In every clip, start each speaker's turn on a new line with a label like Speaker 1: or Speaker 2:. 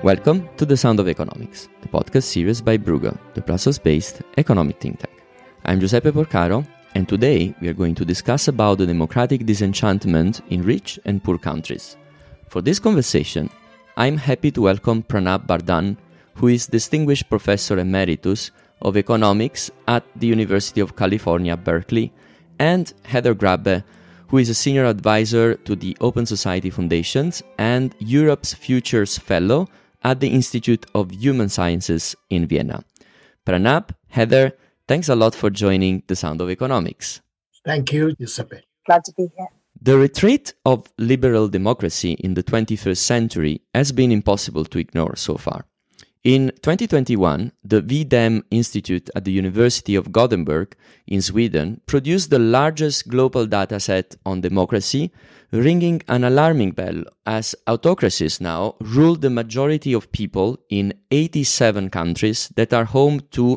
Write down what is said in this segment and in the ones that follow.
Speaker 1: Welcome to The Sound of Economics, the podcast series by Bruegel, the Brussels-based economic think tank. I'm Giuseppe Porcaro, and today we are going to discuss about the democratic disenchantment in rich and poor countries. For this conversation, I'm happy to welcome Pranab Bardhan, who is Distinguished Professor Emeritus of Economics at the University of California, Berkeley, and Heather Grabbe, who is a Senior Advisor to the Open Society Foundations and Europe's Futures Fellow at the Institute of Human Sciences in Vienna. Pranab, Heather, thanks a lot for joining The Sound of Economics.
Speaker 2: Thank you, Giuseppe.
Speaker 3: Glad to be here.
Speaker 1: The retreat of liberal democracy in the 21st century has been impossible to ignore so far. In 2021, the VDEM Institute at the University of Gothenburg in Sweden produced the largest global dataset on democracy, ringing an alarming bell as autocracies now rule the majority of people in 87 countries that are home to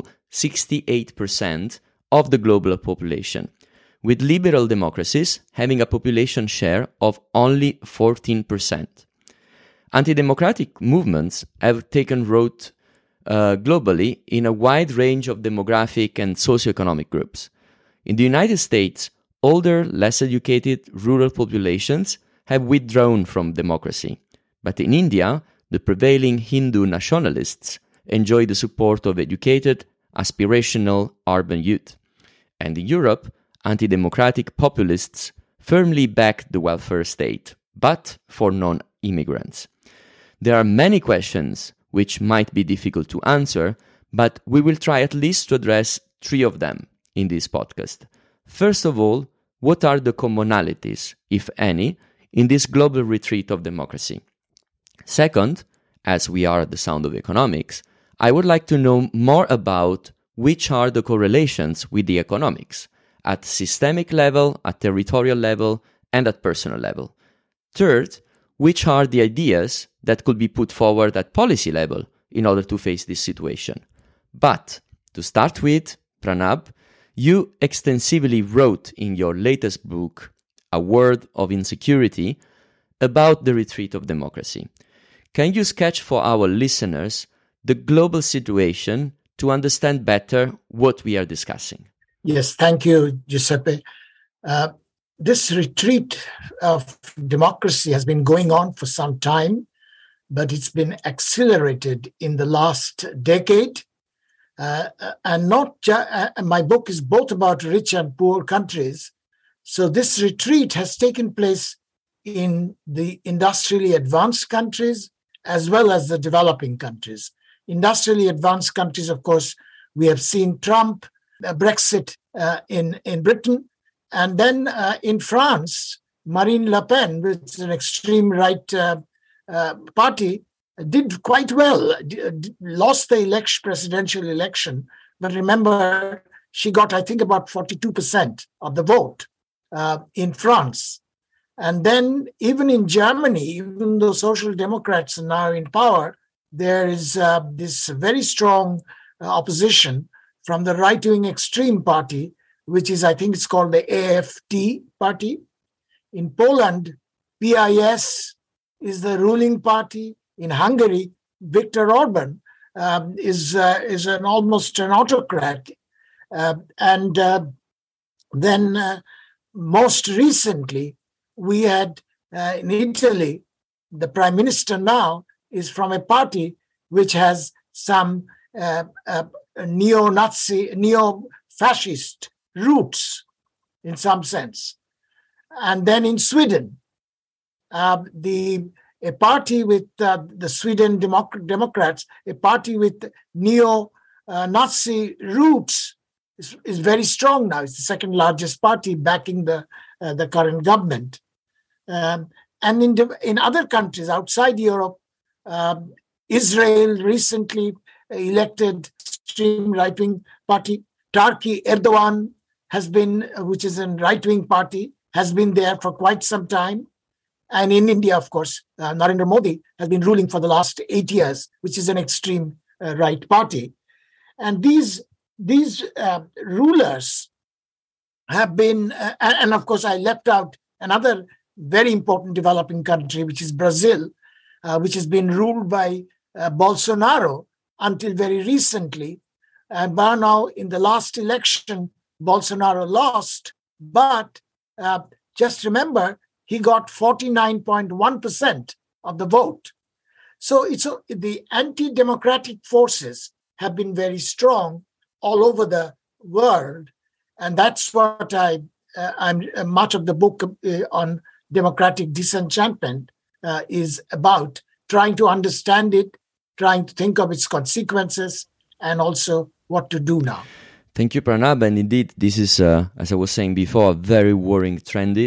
Speaker 1: 68% of the global population, with liberal democracies having a population share of only 14%. Anti-democratic movements have taken root globally in a wide range of demographic and socioeconomic groups. In the United States, older, less educated rural populations have withdrawn from democracy. But in India, the prevailing Hindu nationalists enjoy the support of educated, aspirational urban youth. And in Europe, anti-democratic populists firmly back the welfare state, but for non-immigrants. There are many questions which might be difficult to answer, but we will try at least to address three of them in this podcast. First of all, what are the commonalities, if any, in this global retreat of democracy? Second, as we are at The Sound of Economics, I would like to know more about which are the correlations with the economics at systemic level, at territorial level, and at personal level. Third, which are the ideas that could be put forward at policy level in order to face this situation. But to start with, Pranab, you extensively wrote in your latest book, A World of Insecurity, about the retreat of democracy. Can you sketch for our listeners the global situation to understand better what we are discussing?
Speaker 2: Yes, thank you, Giuseppe. This retreat of democracy has been going on for some time, but it's been accelerated in the last decade. And my book is both about rich and poor countries. So this retreat has taken place in the industrially advanced countries as well as the developing countries. Industrially advanced countries, of course, we have seen Trump, Brexit in Britain, and then in France, Marine Le Pen, which is an extreme right party, did quite well, lost the presidential election. But remember, she got, I think, about 42% of the vote in France. And then even in Germany, even though Social Democrats are now in power, there is this very strong opposition from the right-wing extreme party, which is, I think it's called the AfD party. In Poland, PIS is the ruling party. In Hungary, Viktor Orban is almost an autocrat. Then most recently, we had in Italy, the prime minister now is from a party which has some neo-Nazi, neo-fascist roots in some sense. And then in Sweden, a party with the Sweden Democrats, a party with neo-Nazi roots is very strong now. It's the second largest party backing the current government. And in other countries outside Europe, Israel recently elected extreme right-wing party. Turkey, Erdogan has been, which is a right-wing party, has been there for quite some time. And in India, of course, Narendra Modi has been ruling for the last 8 years, which is an extreme right party. And these rulers have been, and of course, I left out another very important developing country, which is Brazil, which has been ruled by Bolsonaro until very recently. And now in the last election, Bolsonaro lost, but just remember, he got 49.1% of the vote. So the anti-democratic forces have been very strong all over the world. And that's what I'm much of the book on democratic disenchantment is about, trying to understand it, trying to think of its consequences, and also what to do now.
Speaker 1: Thank you, Pranab. And indeed, this is, as I was saying before, a very worrying trend.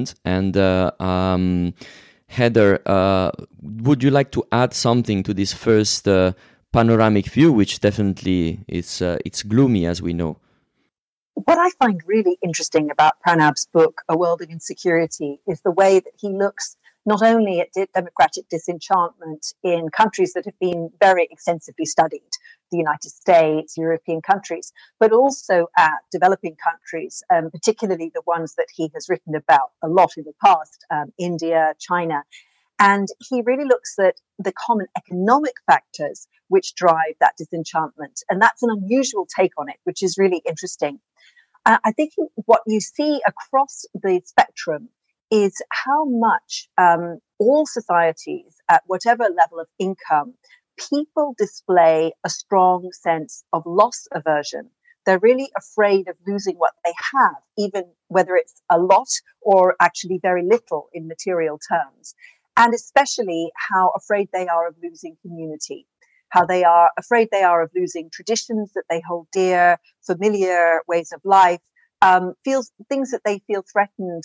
Speaker 1: And Heather, would you like to add something to this first panoramic view, which definitely is it's gloomy, as we know?
Speaker 3: What I find really interesting about Pranab's book, A World of Insecurity, is the way that he looks not only at democratic disenchantment in countries that have been very extensively studied, the United States, European countries, but also at developing countries, particularly the ones that he has written about a lot in the past, India, China. And he really looks at the common economic factors which drive that disenchantment. And that's an unusual take on it, which is really interesting. I think what you see across the spectrum is how much all societies, at whatever level of income, people display a strong sense of loss aversion. They're really afraid of losing what they have, even whether it's a lot or actually very little in material terms. And especially how afraid they are of losing community, how they are afraid they are of losing traditions that they hold dear, familiar ways of life, things that they feel threatened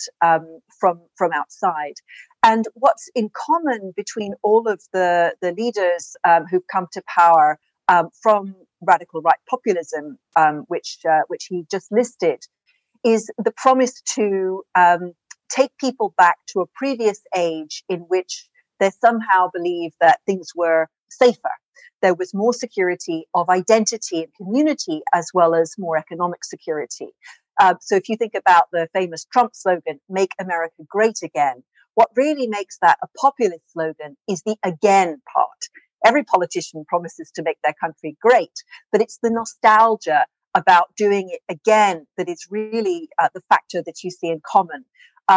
Speaker 3: from outside. And what's in common between all of the leaders who've come to power from radical right populism, which he just listed, is the promise to take people back to a previous age in which they somehow believed that things were safer. There was more security of identity and community, as well as more economic security. So if you think about the famous Trump slogan, "Make America Great Again," what really makes that a populist slogan is the again part. Every politician promises to make their country great, but it's the nostalgia about doing it again that is really the factor that you see in common.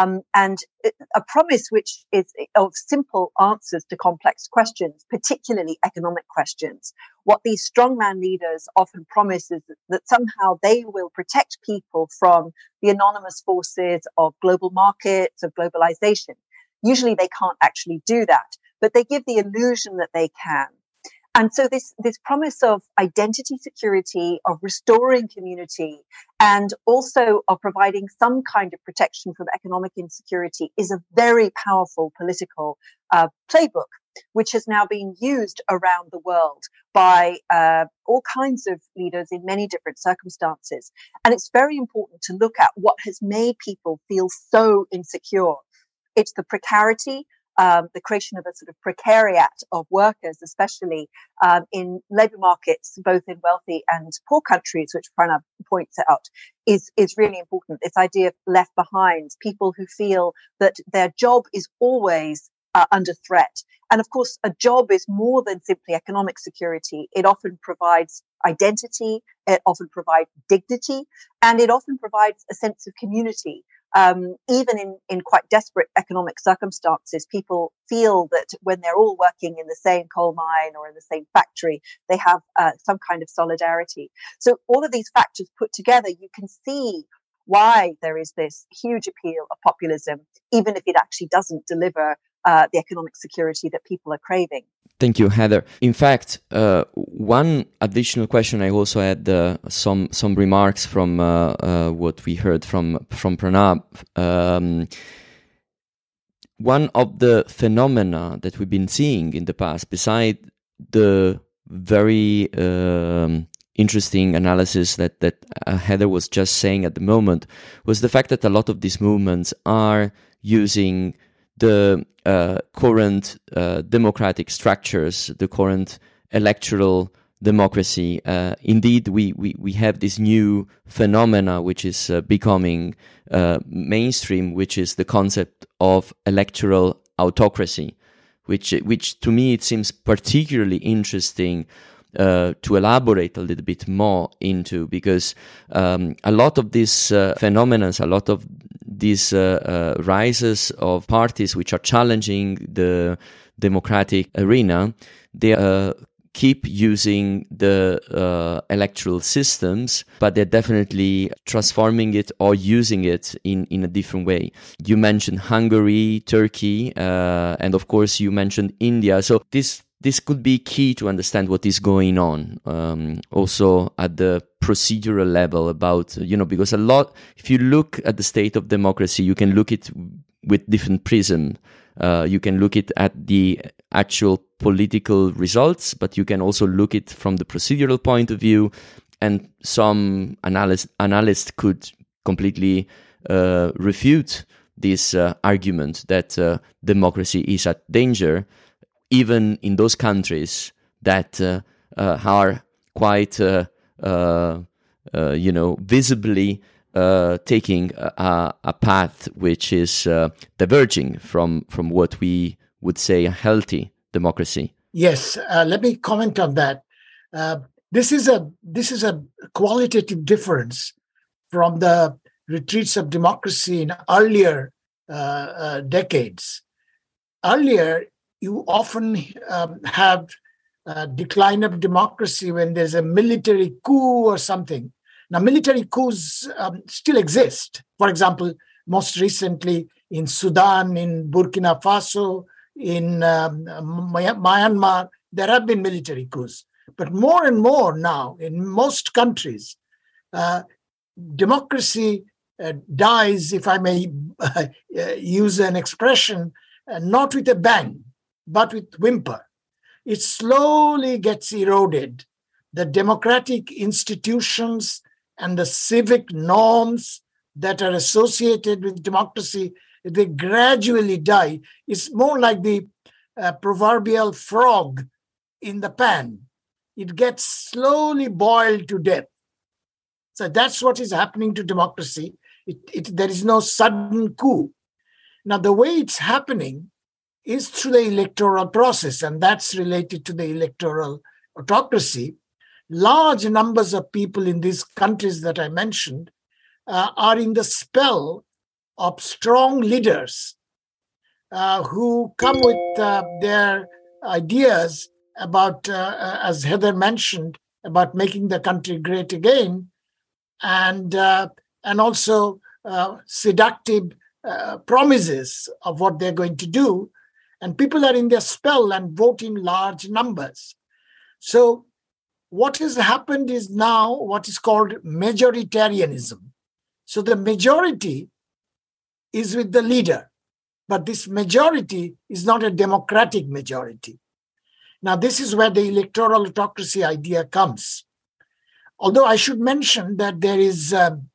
Speaker 3: And a promise which is of simple answers to complex questions, particularly economic questions. What these strongman leaders often promise is that somehow they will protect people from the anonymous forces of global markets, of globalization. Usually they can't actually do that, but they give the illusion that they can. And so this promise of identity security, of restoring community, and also of providing some kind of protection from economic insecurity is a very powerful political playbook, which has now been used around the world by all kinds of leaders in many different circumstances. And it's very important to look at what has made people feel so insecure. It's the precarity, the creation of a sort of precariat of workers, especially in labour markets, both in wealthy and poor countries, which Pranab points out, is really important. This idea of left behind, people who feel that their job is always under threat. And of course, a job is more than simply economic security. It often provides identity, it often provides dignity, and it often provides a sense of community. Even in quite desperate economic circumstances, people feel that when they're all working in the same coal mine or in the same factory, they have some kind of solidarity. So all of these factors put together, you can see why there is this huge appeal of populism, even if it actually doesn't deliver the economic security that people are craving.
Speaker 1: Thank you, Heather. In fact, one additional question, I also had some remarks from what we heard from Pranab. One of the phenomena that we've been seeing in the past, beside the very interesting analysis that Heather was just saying at the moment, was the fact that a lot of these movements are using the current democratic structures, the current electoral democracy. Indeed, we have this new phenomena which is becoming mainstream, which is the concept of electoral autocracy, which to me it seems particularly interesting to elaborate a little bit more into, because a lot of these phenomena, a lot of these rises of parties which are challenging the democratic arena, they keep using the electoral systems, but they're definitely transforming it or using it in a different way. You mentioned Hungary, Turkey, and of course you mentioned India. So this could be key to understand what is going on, also at the procedural level about, because if you look at the state of democracy, you can look it with different prism. You can look at the actual political results, but you can also look it from the procedural point of view. And some analysts could completely refute this argument that democracy is at danger, even in those countries that are quite, visibly taking a path which is diverging from what we would say a healthy democracy.
Speaker 2: Yes, let me comment on that. This is a qualitative difference from the retreats of democracy in earlier decades. Earlier, you often have a decline of democracy when there's a military coup or something. Now, military coups still exist. For example, most recently in Sudan, in Burkina Faso, in Myanmar, there have been military coups. But more and more now, in most countries, democracy dies, if I may use an expression, not with a bang, but with whimper. It slowly gets eroded. The democratic institutions and the civic norms that are associated with democracy, they gradually die. It's more like the proverbial frog in the pan. It gets slowly boiled to death. So that's what is happening to democracy. There is no sudden coup. Now, the way it's happening is through the electoral process, and that's related to the electoral autocracy. Large numbers of people in these countries that I mentioned are in the spell of strong leaders who come with their ideas about, as Heather mentioned, about making the country great again, and also seductive promises of what they're going to do. And people are in their spell and vote in large numbers. So what has happened is now what is called majoritarianism. So the majority is with the leader, but this majority is not a democratic majority. Now, this is where the electoral autocracy idea comes. Although I should mention that there is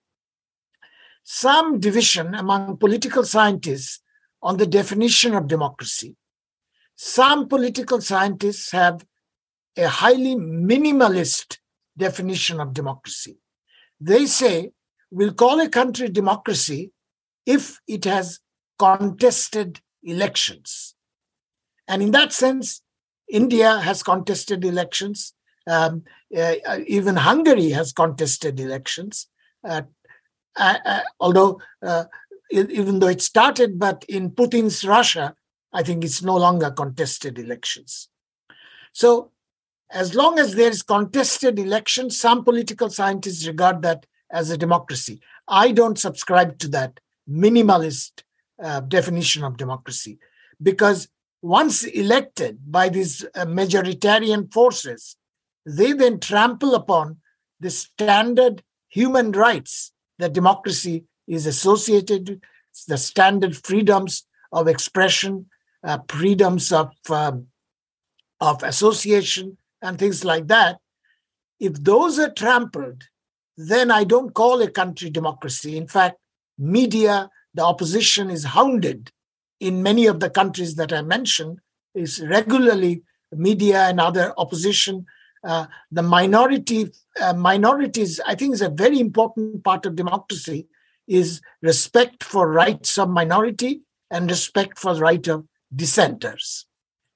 Speaker 2: some division among political scientists on the definition of democracy. Some political scientists have a highly minimalist definition of democracy. They say we'll call a country democracy if it has contested elections. And in that sense, India has contested elections. Even Hungary has contested elections. Although even though it started, but in Putin's Russia, I think it's no longer contested elections. So as long as there is contested elections, some political scientists regard that as a democracy. I don't subscribe to that minimalist definition of democracy, because once elected by these majoritarian forces, they then trample upon the standard human rights that democracy is associated with, the standard freedoms of expression, freedoms of association, and things like that. If those are trampled, then I don't call a country democracy. In fact, media, the opposition is hounded in many of the countries that I mentioned, is regularly media and other opposition. The minorities, I think, is a very important part of democracy, is respect for rights of minority and respect for the right of dissenters.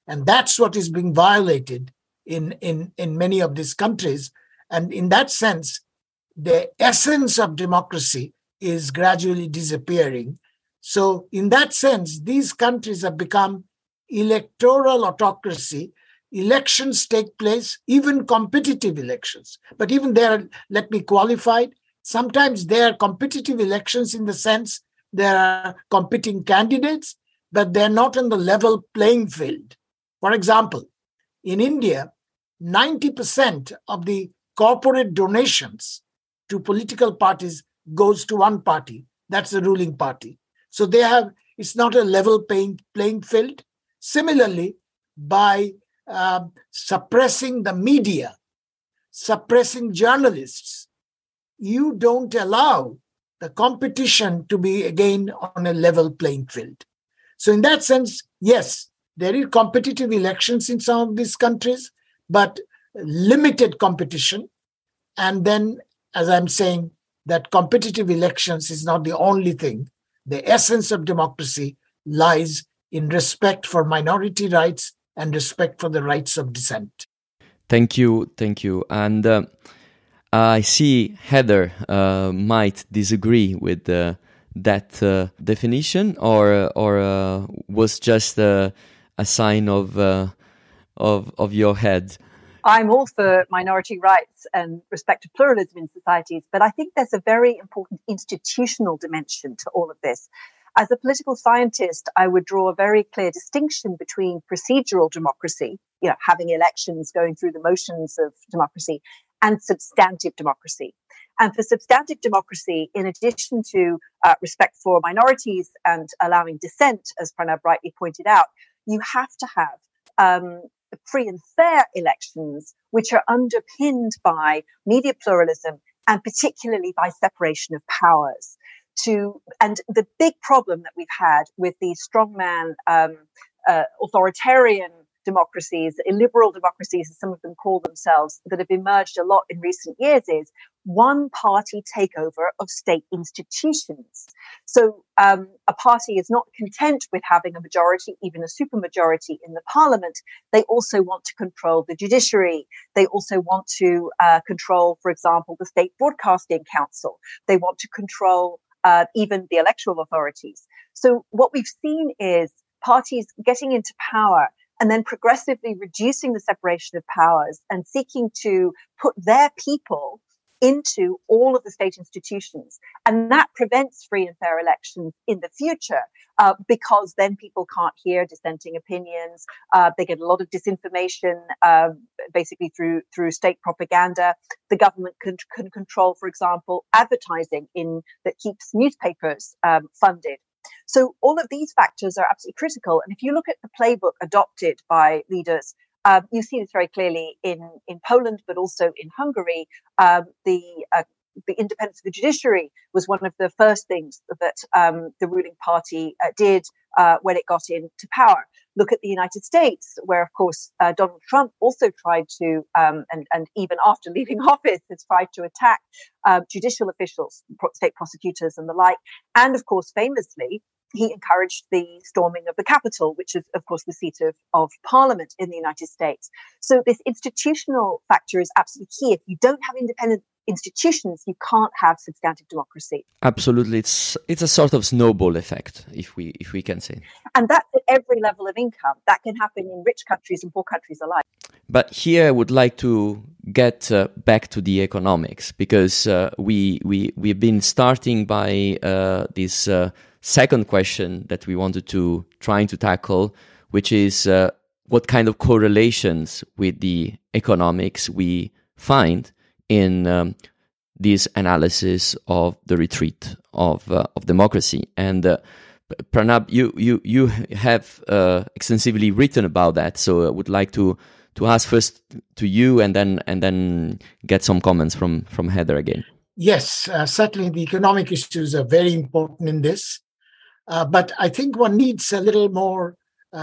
Speaker 2: And that's what is being violated in many of these countries. And in that sense, the essence of democracy is gradually disappearing. So in that sense, these countries have become electoral autocracy. Elections take place, even competitive elections. But even there, let me qualify it. Sometimes they are competitive elections in the sense there are competing candidates, but they're not on the level playing field. For example, in India, 90% of the corporate donations to political parties goes to one party. That's the ruling party. So it's not a level playing field. Similarly, by suppressing the media, suppressing journalists, you don't allow the competition to be again on a level playing field. So in that sense, yes, there is competitive elections in some of these countries, but limited competition. And then, as I'm saying, that competitive elections is not the only thing. The essence of democracy lies in respect for minority rights and respect for the rights of dissent.
Speaker 1: Thank you. And I see Heather might disagree with that definition, or was just a sign of your head.
Speaker 3: I'm all for minority rights and respect to pluralism in societies, but I think there's a very important institutional dimension to all of this. As a political scientist, I would draw a very clear distinction between procedural democracy, having elections, going through the motions of democracy, and substantive democracy. And for substantive democracy, in addition to respect for minorities and allowing dissent, as Pranab rightly pointed out, you have to have free and fair elections, which are underpinned by media pluralism and particularly by separation of powers. And the big problem that we've had with these strongman authoritarian democracies, illiberal democracies, as some of them call themselves, that have emerged a lot in recent years is one-party takeover of state institutions. So a party is not content with having a majority, even a supermajority in the parliament. They also want to control the judiciary. They also want to control, for example, the State Broadcasting Council. They want to control even the electoral authorities. So what we've seen is parties getting into power and then progressively reducing the separation of powers and seeking to put their people into all of the state institutions. And that prevents free and fair elections in the future because then people can't hear dissenting opinions. They get a lot of disinformation, basically through state propaganda. The government can control, for example, advertising that keeps newspapers funded. So all of these factors are absolutely critical. And if you look at the playbook adopted by leaders, you see this very clearly in Poland, but also in Hungary. The independence of the judiciary was one of the first things that the ruling party did when it got into power. Look at the United States, where, of course, Donald Trump also tried to, and even after leaving office, has tried to attack judicial officials, state prosecutors and the like. And, of course, famously, he encouraged the storming of the Capitol, which is, of course, the seat of Parliament in the United States. So this institutional factor is absolutely key. If you don't have independent institutions, you can't have substantive democracy.
Speaker 1: Absolutely, it's a sort of snowball effect, if we can say.
Speaker 3: And that's at every level of income. That can happen in rich countries and poor countries alike.
Speaker 1: But here I would like to get back to the economics, because we've been starting by this second question that we wanted to trying to tackle, which is what kind of correlations with the economics we find in this analysis of the retreat of democracy. And Pranab, you have extensively written about that, so I would like to ask first to you, and then get some comments from Heather again.
Speaker 2: Yes, certainly the economic issues are very important in this, but I think one needs a little more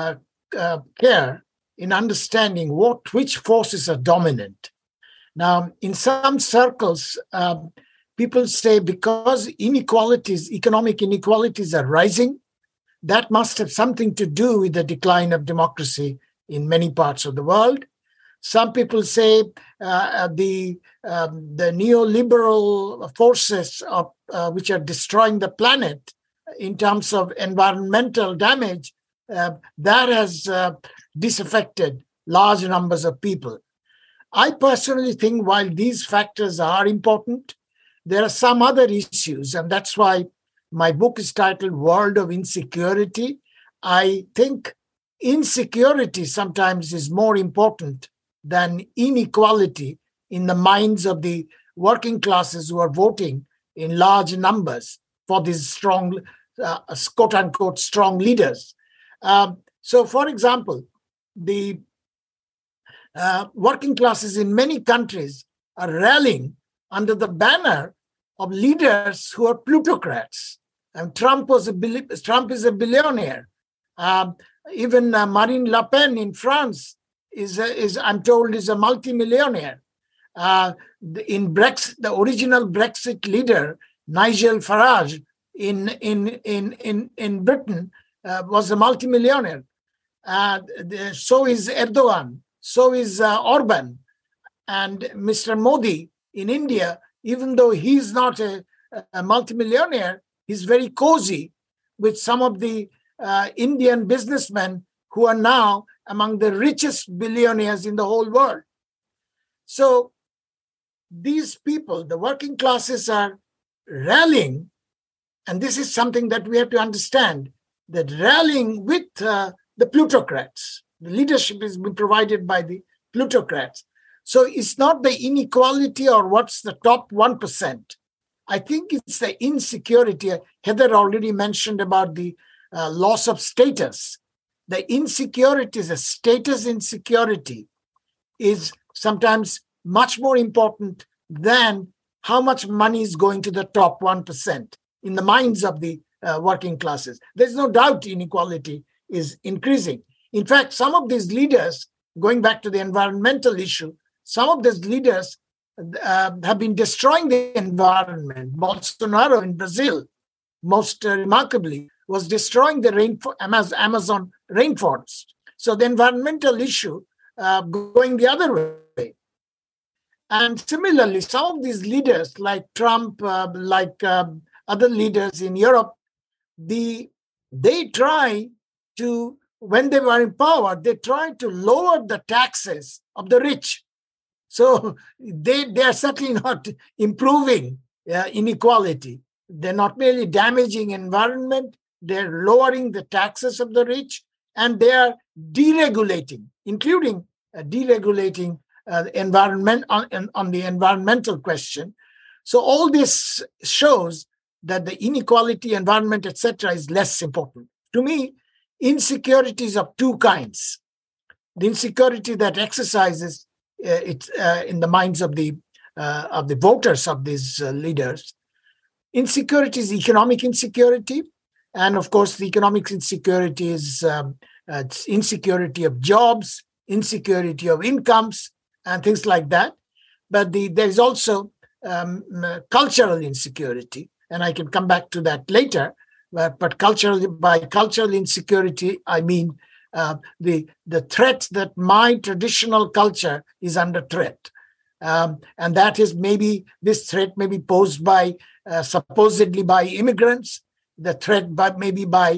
Speaker 2: care in understanding which forces are dominant. Now, in some circles, people say because economic inequalities are rising, that must have something to do with the decline of democracy in many parts of the world. Some people say the neoliberal forces which are destroying the planet in terms of environmental damage, that has disaffected large numbers of people. I personally think while these factors are important, there are some other issues, and that's why my book is titled World of Insecurity. I think insecurity sometimes is more important than inequality in the minds of the working classes who are voting in large numbers for these strong, quote-unquote, strong leaders. So, for example, the working classes in many countries are rallying under the banner of leaders who are plutocrats. And Trump is a billionaire. Even Marine Le Pen in France is I'm told, is a multimillionaire. In Brexit, the original Brexit leader, Nigel Farage, in Britain, was a multimillionaire. So is Erdogan. So is Orban. And Mr. Modi in India, even though he's not a multimillionaire, he's very cozy with some of the Indian businessmen who are now among the richest billionaires in the whole world. So these people, the working classes, are rallying, and this is something that we have to understand, that rallying with the plutocrats. The leadership is being provided by the plutocrats. So it's not the inequality or what's the top 1%. I think it's the insecurity. Heather already mentioned about the loss of status. The insecurities, the status insecurity is sometimes much more important than how much money is going to the top 1% in the minds of the working classes. There's no doubt inequality is increasing. In fact, some of these leaders, going back to the environmental issue, some of these leaders have been destroying the environment. Bolsonaro in Brazil, most remarkably, was destroying the Amazon rainforest. So the environmental issue going the other way. And similarly, some of these leaders like Trump, other leaders in Europe, they try to, when they were in power, they tried to lower the taxes of the rich. So they are certainly not improving inequality. They're not merely damaging environment, they're lowering the taxes of the rich, and they are deregulating, including deregulating environment on the environmental question. So all this shows that the inequality, environment, etc., is less important. To me, insecurity is of two kinds. The insecurity that exercises in the minds of the voters of these leaders. Insecurity is economic insecurity, and of course, the economic insecurity is insecurity of jobs, insecurity of incomes, and things like that. But there is also cultural insecurity, and I can come back to that later. But by cultural insecurity, I mean the threat that my traditional culture is under threat. And that is this threat may be posed by supposedly by immigrants, the threat maybe by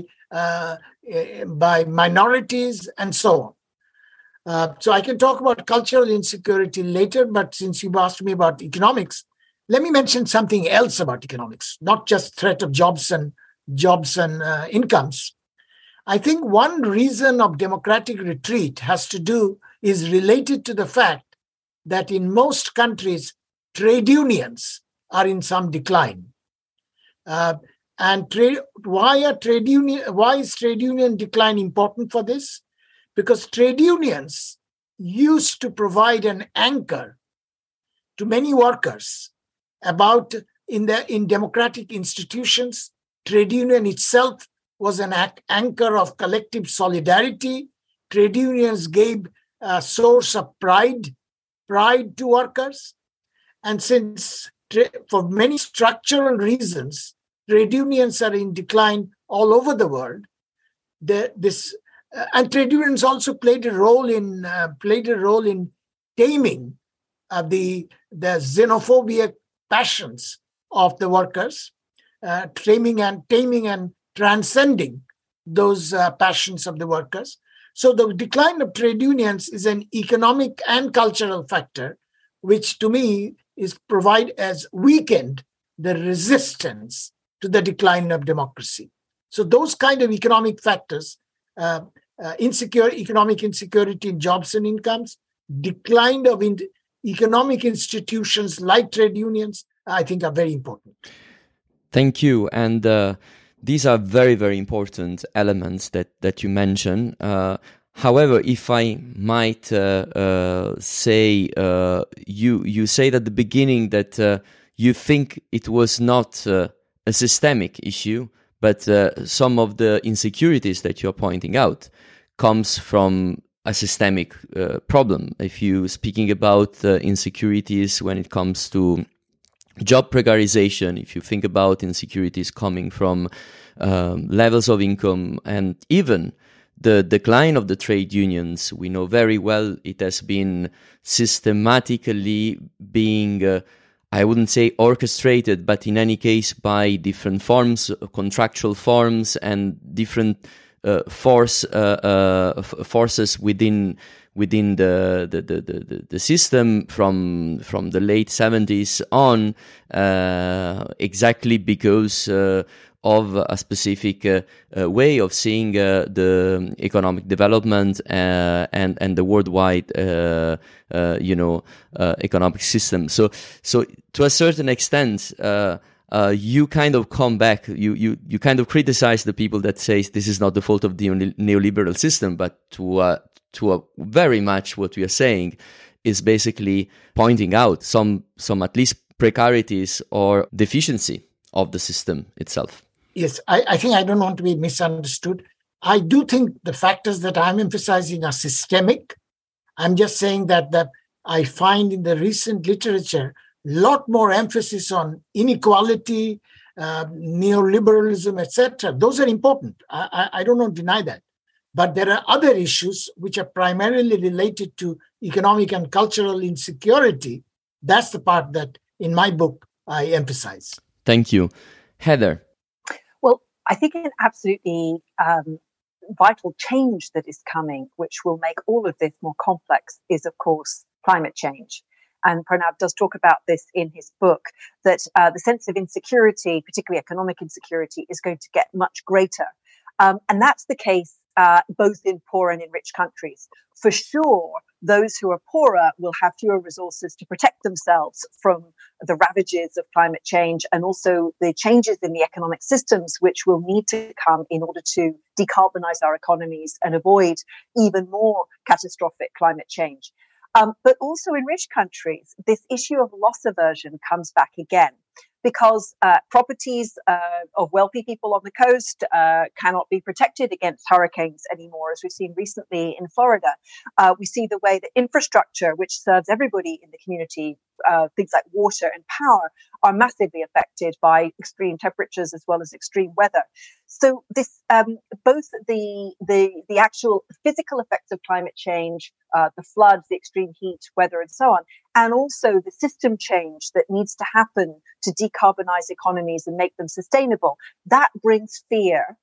Speaker 2: minorities, and so on. So I can talk about cultural insecurity later, but since you've asked me about economics, let me mention something else about economics, not just threat of jobs and incomes. I think one reason of democratic retreat is related to the fact that in most countries, trade unions are in some decline. Why is trade union decline important for this? Because trade unions used to provide an anchor to many workers about in democratic institutions. Trade union itself was an anchor of collective solidarity. Trade unions gave a source of pride to workers. And since for many structural reasons, trade unions are in decline all over the world, this And trade unions also played a role in taming the xenophobic passions of the workers, taming and transcending those passions of the workers. So the decline of trade unions is an economic and cultural factor, which to me has weakened the resistance to the decline of democracy. So those kind of economic factors, economic insecurity in jobs and incomes, decline of economic institutions like trade unions, I think are very important.
Speaker 1: Thank you. And these are very, very important elements that you mention. However, if I might say, you said at the beginning that you think it was not a systemic issue, but some of the insecurities that you're pointing out comes from a systemic problem. If you're speaking about insecurities when it comes to job precarization, if you think about insecurities coming from levels of income and even the decline of the trade unions, we know very well it has been systematically being, I wouldn't say orchestrated, but in any case by different forms, contractual forms and different forces within the system from the late 70s on, exactly because of a specific way of seeing the economic development and the worldwide economic system. So to a certain extent, you kind of come back, you kind of criticize the people that says this is not the fault of the neoliberal system, but to a very much what we are saying is basically pointing out some at least precarities or deficiency of the system itself.
Speaker 2: Yes, I think I don't want to be misunderstood. I do think the factors that I'm emphasizing are systemic. I'm just saying that I find in the recent literature a lot more emphasis on inequality, neoliberalism, etc. Those are important. I don't want to deny that. But there are other issues which are primarily related to economic and cultural insecurity. That's the part that in my book I emphasize.
Speaker 1: Thank you. Heather.
Speaker 3: Well, I think an absolutely vital change that is coming, which will make all of this more complex, is, of course, climate change. And Pranab does talk about this in his book, that the sense of insecurity, particularly economic insecurity, is going to get much greater. And that's the case both in poor and in rich countries. For sure, those who are poorer will have fewer resources to protect themselves from the ravages of climate change and also the changes in the economic systems which will need to come in order to decarbonize our economies and avoid even more catastrophic climate change. But also in rich countries, this issue of loss aversion comes back again, because properties of wealthy people on the coast cannot be protected against hurricanes anymore, as we've seen recently in Florida. We see the way that infrastructure, which serves everybody in the community, things like water and power, are massively affected by extreme temperatures as well as extreme weather. So this, both the actual physical effects of climate change, the floods, the extreme heat, weather, and so on, and also the system change that needs to happen to decarbonize economies and make them sustainable, that brings fear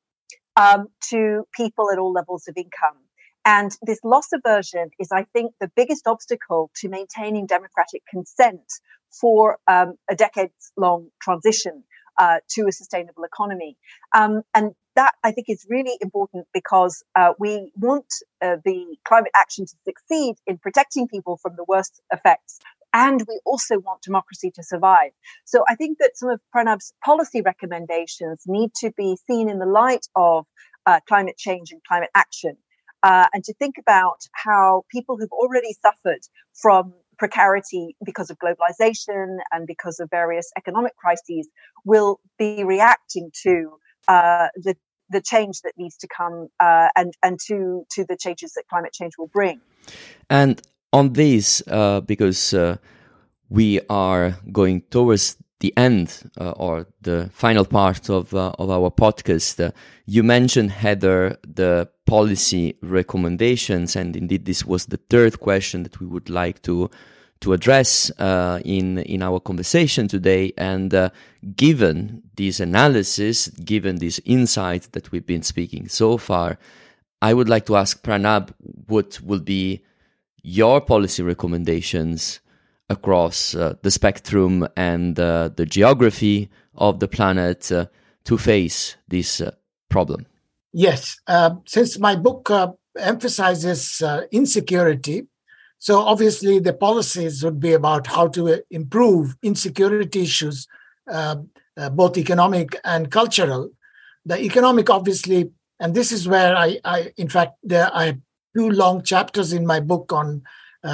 Speaker 3: to people at all levels of income. And this loss aversion is, I think, the biggest obstacle to maintaining democratic consent for a decades-long transition to a sustainable economy. And that, I think, is really important because we want the climate action to succeed in protecting people from the worst effects, and we also want democracy to survive. So I think that some of Pranab's policy recommendations need to be seen in the light of climate change and climate action, and to think about how people who've already suffered from precarity because of globalization and because of various economic crises will be reacting to the change that needs to come and to the changes that climate change will bring.
Speaker 1: And on this, because we are going towards the end or the final part of our podcast, you mentioned, Heather, the policy recommendations, and indeed this was the third question that we would like to address in our conversation today. And given this analysis, given these insights that we've been speaking so far, I would like to ask Pranab, what will be your policy recommendations across the spectrum and the geography of the planet to face this problem?
Speaker 2: Yes, since my book emphasizes insecurity, so obviously the policies would be about how to improve insecurity issues, both economic and cultural. The economic, obviously, and this is where I have 2 long chapters in my book on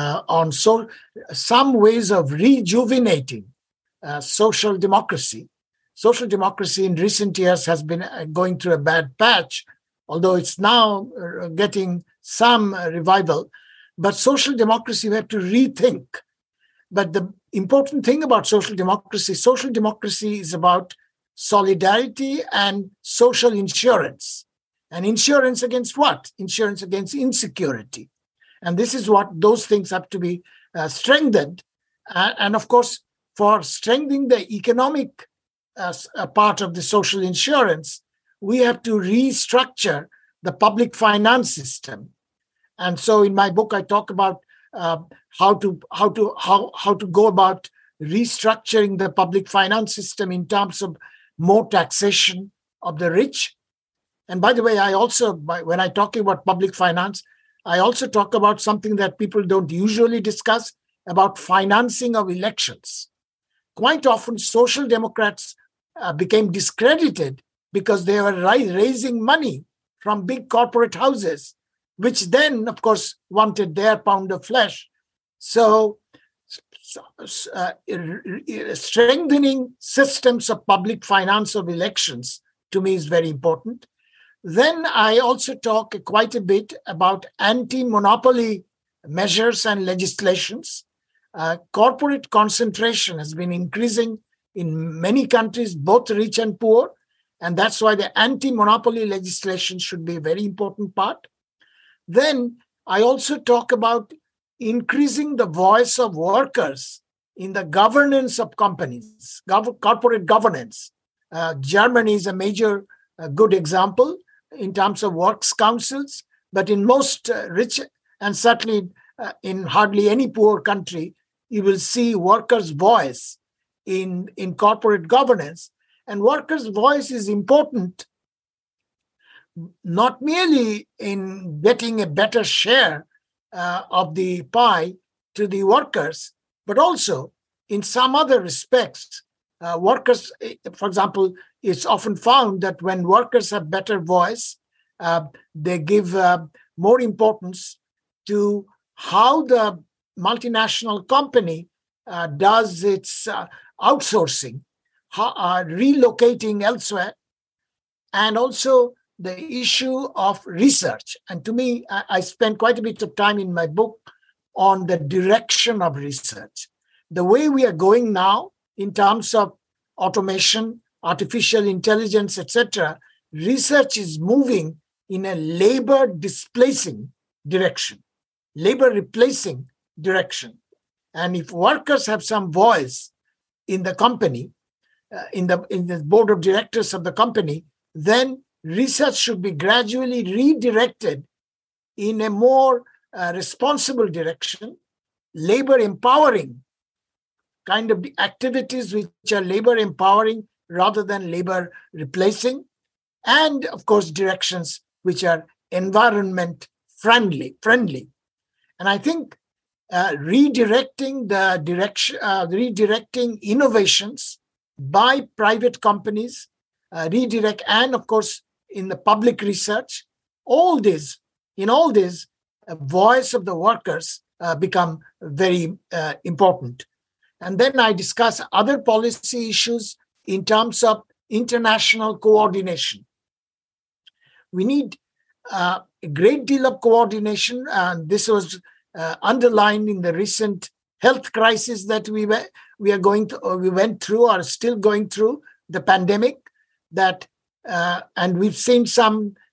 Speaker 2: some ways of rejuvenating social democracy. Social democracy in recent years has been going through a bad patch, although it's now getting some revival. But social democracy, we have to rethink. But the important thing about social democracy is about solidarity and social insurance. And insurance against what? Insurance against insecurity. And this is what those things have to be strengthened. And of course, for strengthening the economic part of the social insurance, we have to restructure the public finance system. And so in my book, I talk about how to go about restructuring the public finance system in terms of more taxation of the rich. And by the way, I also, when I talk about public finance, I also talk about something that people don't usually discuss, about financing of elections. Quite often, social democrats became discredited because they were raising money from big corporate houses, which then, of course, wanted their pound of flesh. So strengthening systems of public finance of elections, to me, is very important. Then I also talk quite a bit about anti-monopoly measures and legislations. Corporate concentration has been increasing in many countries, both rich and poor, and that's why the anti-monopoly legislation should be a very important part. Then I also talk about increasing the voice of workers in the governance of companies, corporate governance. Germany is a major good example in terms of works councils, but in most rich and certainly in hardly any poor country, you will see workers' voice in corporate governance. And workers' voice is important not merely in getting a better share of the pie to the workers, but also in some other respects. Workers, for example, it's often found that when workers have better voice, they give more importance to how the multinational company does its outsourcing, relocating elsewhere, and also the issue of research. And to me, I spend quite a bit of time in my book on the direction of research. The way we are going now in terms of automation, artificial intelligence, etc., research is moving in a labor displacing direction, labor replacing direction. And if workers have some voice in the company, in the board of directors of the company, then research should be gradually redirected in a more responsible direction, labor empowering kind of activities which are labor empowering rather than labor replacing, and of course directions which are environment friendly. And I think redirecting innovations by private companies, and of course in the public research, in all this, a voice of the workers become very important. And then I discuss other policy issues in terms of international coordination. We need a great deal of coordination, and this was underlined in the recent health crisis that we went through, or still going through, the pandemic. And we've seen some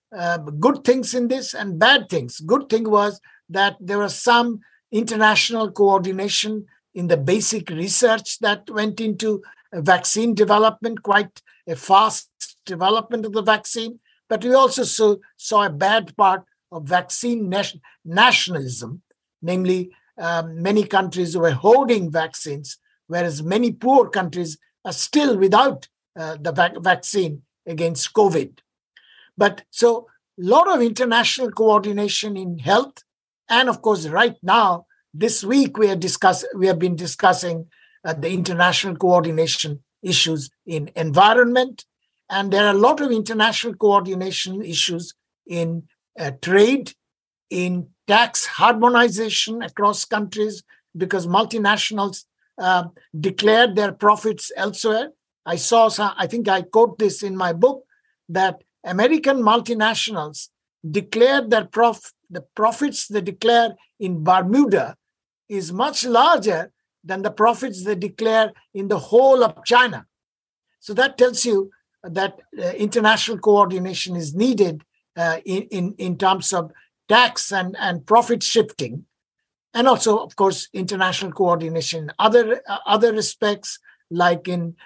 Speaker 2: good things in this and bad things. Good thing was that there was some international coordination in the basic research that went into vaccine development, quite a fast development of the vaccine. But we also saw a bad part of vaccine nationalism, namely many countries were hoarding vaccines, whereas many poor countries are still without the vaccine against COVID. But so a lot of international coordination in health. And of course, right now, this week, we have been discussing the international coordination issues in environment. And there are a lot of international coordination issues in trade, in tax harmonization across countries, because multinationals declared their profits elsewhere. I think I quote this in my book, that American multinationals declared their the profits they declare in Bermuda is much larger than the profits they declare in the whole of China. So that tells you that international coordination is needed in terms of tax and profit shifting. And also, of course, international coordination in other respects, like in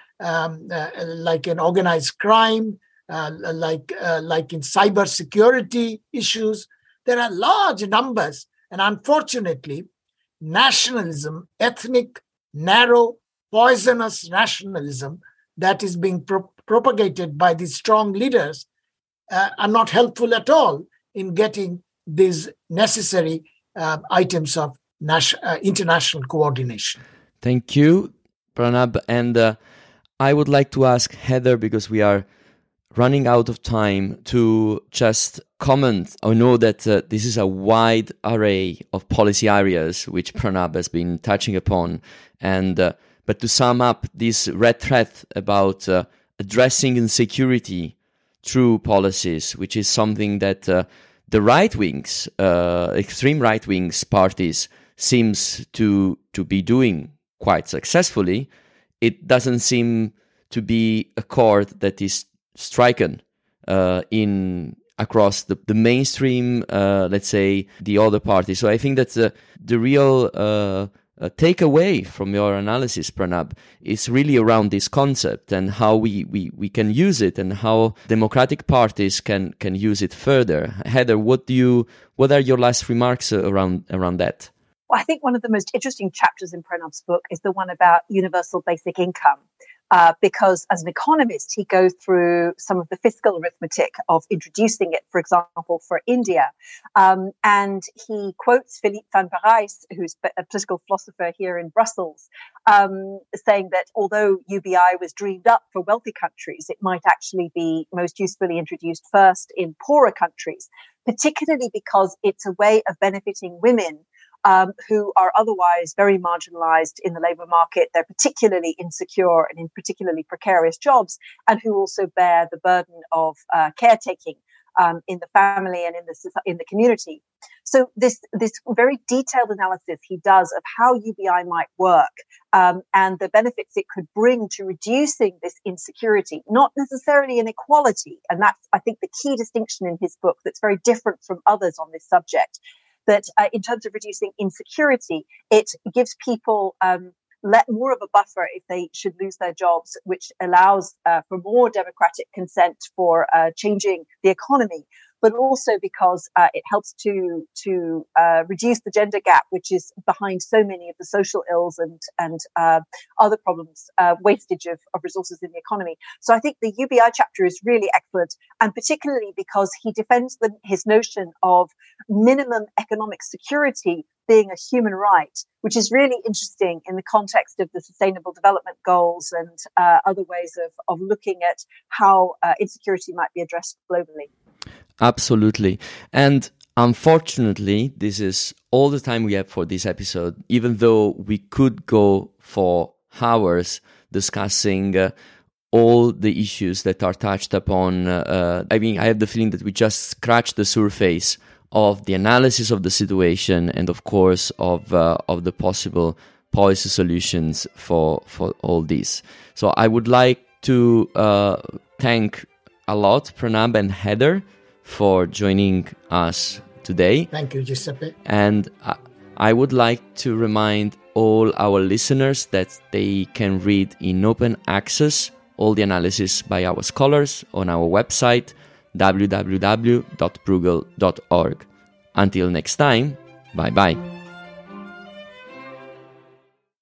Speaker 2: organized crime, like in cybersecurity issues. There are large numbers, and unfortunately, nationalism, ethnic, narrow, poisonous nationalism that is being propagated by these strong leaders are not helpful at all in getting these necessary items of international coordination.
Speaker 1: Thank you, Pranab. And I would like to ask Heather, because we are running out of time, to just comment. I know that this is a wide array of policy areas which Pranab has been touching upon, and but to sum up this red thread about addressing insecurity through policies, which is something that the right wings, extreme right wings parties seems to be doing quite successfully, it doesn't seem to be a chord that is striken across the mainstream, let's say, the other parties. So I think that the real takeaway from your analysis, Pranab, is really around this concept and how we can use it and how democratic parties can use it further. Heather, what are your last remarks around that?
Speaker 3: Well, I think one of the most interesting chapters in Pranab's book is the one about universal basic income. Because as an economist, he goes through some of the fiscal arithmetic of introducing it, for example, for India. And he quotes Philippe van Parijs, who's a political philosopher here in Brussels, saying that although UBI was dreamed up for wealthy countries, it might actually be most usefully introduced first in poorer countries, particularly because it's a way of benefiting women who are otherwise very marginalized in the labor market. They're particularly insecure and in particularly precarious jobs, and who also bear the burden of caretaking in the family and in the community. So this very detailed analysis he does of how UBI might work and the benefits it could bring to reducing this insecurity, not necessarily inequality. And that's, I think, the key distinction in his book that's very different from others on this subject. That in terms of reducing insecurity, it gives people more of a buffer if they should lose their jobs, which allows for more democratic consent for changing the economy, but also because it helps to reduce the gender gap, which is behind so many of the social ills and other problems, wastage of resources in the economy. So I think the UBI chapter is really excellent, and particularly because he defends his notion of minimum economic security being a human right, which is really interesting in the context of the Sustainable Development Goals and other ways of looking at how insecurity might be addressed globally.
Speaker 1: Absolutely. And unfortunately, this is all the time we have for this episode, even though we could go for hours discussing all the issues that are touched upon. I have the feeling that we just scratched the surface of the analysis of the situation and, of course, of the possible policy solutions for all this. So I would like to thank a lot Pranab and Heather for joining us today.
Speaker 2: Thank you, Giuseppe.
Speaker 1: And I would like to remind all our listeners that they can read in open access all the analysis by our scholars on our website www.bruegel.org. Until next time, bye-bye.